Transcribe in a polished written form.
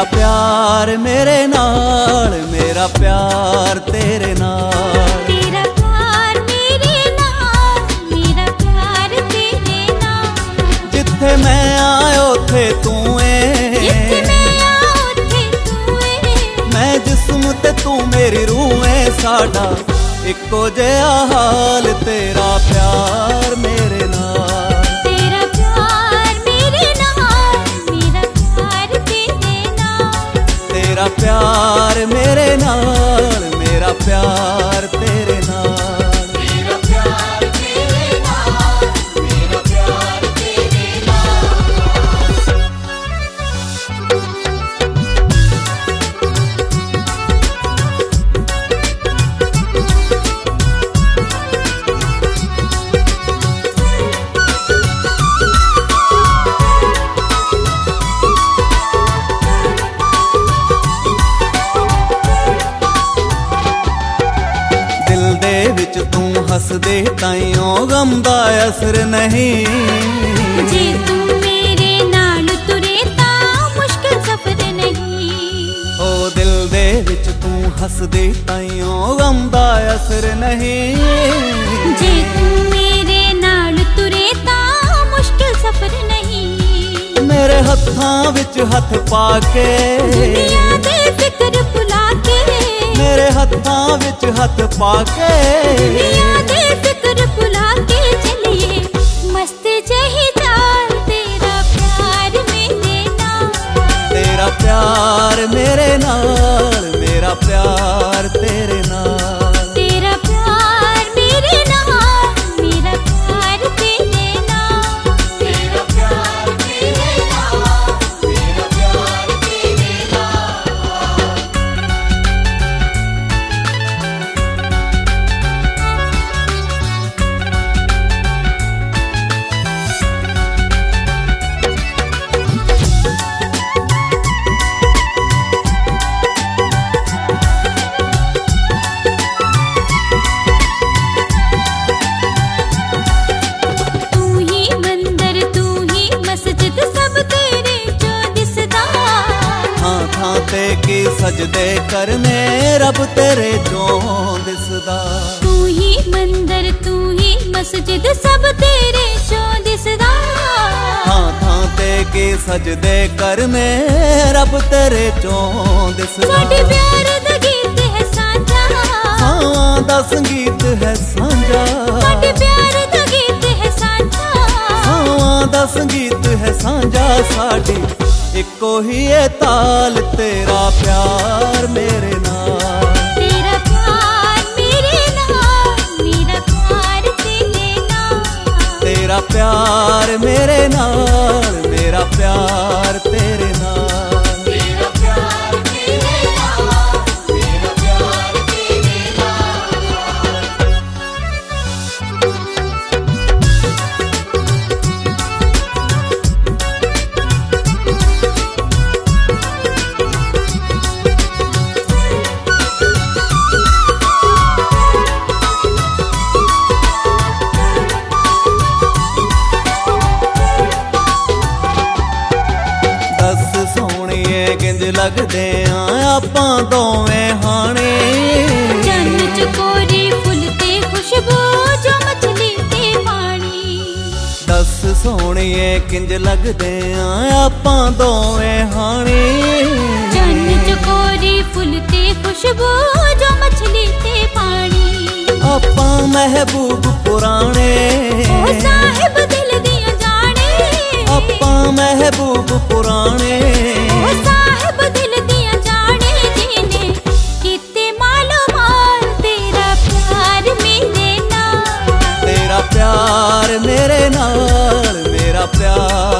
प्यार मेरे नाल, मेरा प्यार तेरे नाल। तेरा प्यार मेरे नाल, मेरा प्यार तेरे नाल। जिथे मैं आया उथे तू जिथे है, मैं आ उथे तू है। मैं जिस्म ते तू मेरी रूह है, साडा इक्को जिहा हाल। तेरा प्यार मेरे नाल, तेरा प्यार मेरे नाल, मेरा प्यार तेरे नाल। तेरा प्यार मेरे नाल, मेरा प्यार तेरे नाल। तेरा प्यार मेरे नाल, मेरा प्यार तेरे नाल। दिल दे विच तू हसदे ताइयों गम दा असर नहीं। जे तू मेरे नाल तुरे तां मुश्किल सफर नहीं। ओ दिल दे विच तू हसदे ताइयों गम दा असर नहीं। जे तू मेरे नाल तुरे तां मुश्किल सफर नहीं। मेरे हत्थां विच हथ पा के, दुनिया दे फिक्र भुला के। मेरे हत्थां विच हथ पा के, दुनिया दे फिक्र भुला के चलिए मस्त जही चाल। तेरा प्यार मेरे नाल, तेरा प्यार मेरे नाल, मेरा प्यार तेरे नाल। तेरा प्यार मेरे नाल, मेरा प्यार तेरे नाल। तेरा प्यार मेरे नाल, मेरा प्यार तेरे नाल। तू ही मंदिर, तू ही मस्जिद, सब तेरे चो दिसदा। थां थां ते की सजदे करने, रब तेरे चों दिसदा। तू ही मंदिर, तू ही मस्जिद, सब तेरे चो दिसदा। थां थां ते की सजदे करने, रब तेरे चों दिसदा। साडे प्यार दा गीत है साझा, सावां दा संगीत है सांझा। साडे प्यार दा गीत है साझा। सावां दा संगीत है सांझा। साडी इक्को ही है ताल। तेरा प्यार मेरे नाल, तेरा प्यार मेरे नाल, मेरा प्यार तेरे नाल। तेरा प्यार मेरे नाल, मेरा प्यार तेरे नाल। तेरा प्यार मेरे नाल, मेरा प्यार तेरे नाल। दस सोहणीए किंज लगदे आ आपां दोवें हाणे। चन्न चकोरी फुल ते खुशबू, जो मछली ते पानी। दस सोहणीए किंज लगदे आ आपां दोवें हाणे। चन्न चकोरी फुल ते खुशबू, जो मछली ते पानी। आपां महबूब पुराणे, ओ साहिब दिल दियां जाने। आपां महबूब पुराणे। ओ साहिब दिल दियां जाने, जिने किते मालो माल। तेरा प्यार मेरे नाल, तेरा प्यार मेरे नाल, मेरा प्यार